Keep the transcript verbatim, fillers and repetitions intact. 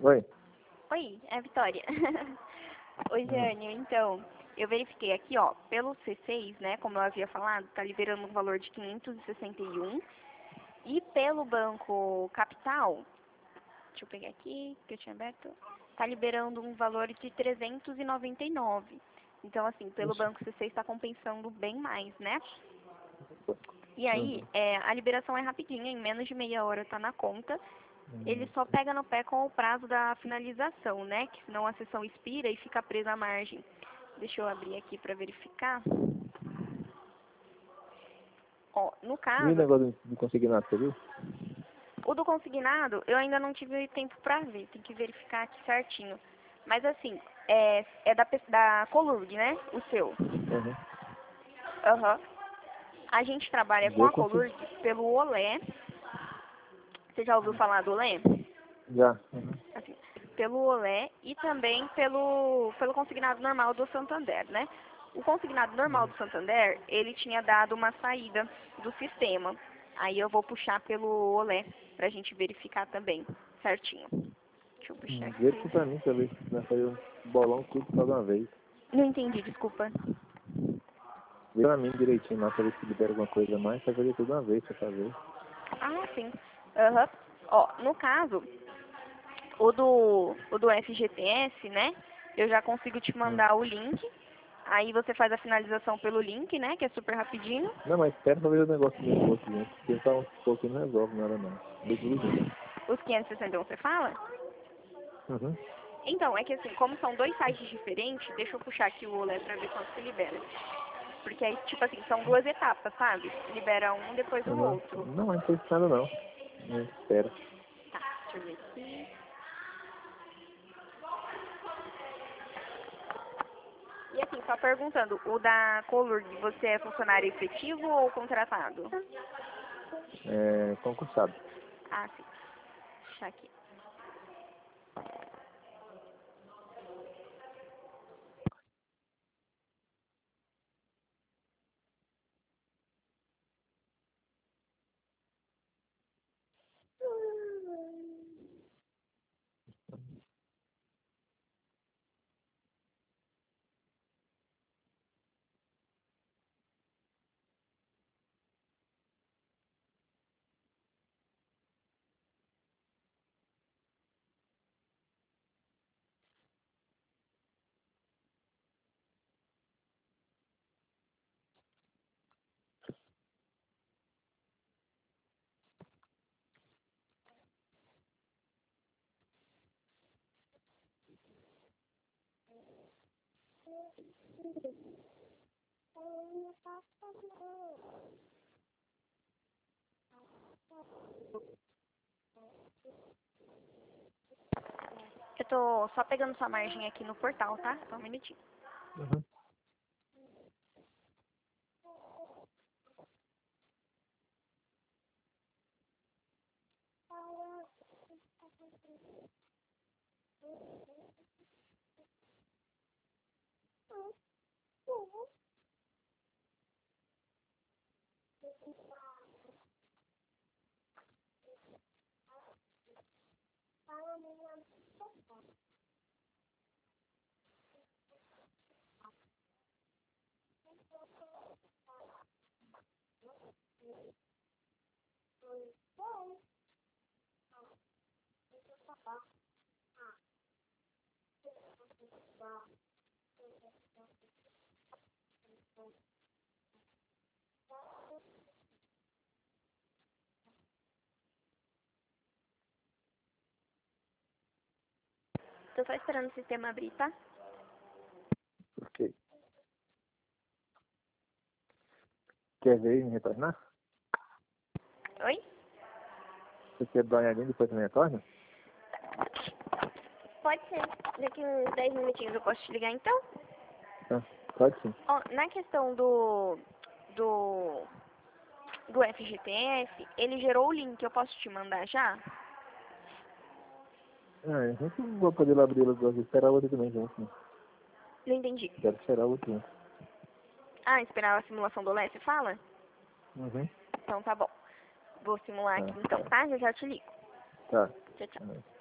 Oi. Oi, é a Vitória. Oi, Jânio, então, eu verifiquei aqui, ó, pelo C seis, né, como eu havia falado, tá liberando um valor de quinhentos e sessenta e um. E pelo Banco Capital, deixa eu pegar aqui, que eu tinha aberto, tá liberando um valor de trezentos e noventa e nove. Então, assim, pelo Isso. Banco C seis está compensando bem mais, né? E aí, Uhum. é, a liberação é rapidinha, em menos de meia hora tá na conta. Ele Uhum. só pega no pé com o prazo da finalização, né? Que senão a sessão expira e fica presa à margem. Deixa eu abrir aqui para verificar. Ó, no E o caso, negócio de consignado, você viu? o do consignado, eu ainda não tive tempo para ver, tem que verificar aqui certinho. Mas assim, é, é da, pe- da Colurg, né? O seu. Uhum. Aham. A gente trabalha com Eu a consigo. Colurg pelo Olé. Você já ouviu falar do Olé? Já. Uhum. Assim, pelo Olé e também pelo, pelo consignado normal do Santander, né? O consignado normal do Santander, ele tinha dado uma saída do sistema. Aí eu vou puxar pelo Olé pra gente verificar também, certinho. Deixa eu puxar Uhum. Vê aqui. aqui pra mim, pra ver se vai fazer um bolão tudo só de uma vez. Não entendi, desculpa. Vê pra mim direitinho lá, pra ver se libera alguma coisa a mais, pra fazer tudo de uma vez, pra fazer. Ah, sim. Aham. Ó, no caso, o do, o do F G T S, né? Eu já consigo te Uhum. mandar o link. Aí você faz a finalização pelo link, né? Que é super rapidinho. Não, mas espera pra ver o negócio do meu imposto junto, porque só um pouquinho não resolve nada não. Vê tudo junto. Os quinhentos e sessenta e um você fala? Uhum. Então, é que assim, como são dois sites diferentes, deixa eu puxar aqui o Olé pra ver quanto se libera. Porque aí, tipo assim, são duas etapas, sabe? Libera um, depois o Uhum. outro. Não, mas não tem nada não. A gente espera. Tá, deixa eu ver aqui. E assim, só perguntando, o da Colurg, você é funcionário efetivo ou contratado? É concursado. Ah, sim. Deixa aqui. Eu tô só pegando sua margem aqui no portal, tá? Só um minutinho. Uhum. Tô só esperando o sistema abrir, tá? Ok. Quer ver e me retornar? Oi? Você quer dar uma olhadinha e depois me retorna? Pode ser. Daqui uns dez minutinhos eu posso te ligar então? Tá. Pode sim. Ó, na questão do, do, do F G T S, ele gerou o link, eu posso te mandar já? Ah, a gente não vai poder lá abrir os dois, esperar o outro também junto, né? Não entendi. Quero esperar o outro junto. Ah, esperar a simulação do Olé, você fala? Uhum. Então tá bom. Vou simular Tá, aqui então, tá. tá? Já já te ligo. Tá. Tchau, tchau. Tá.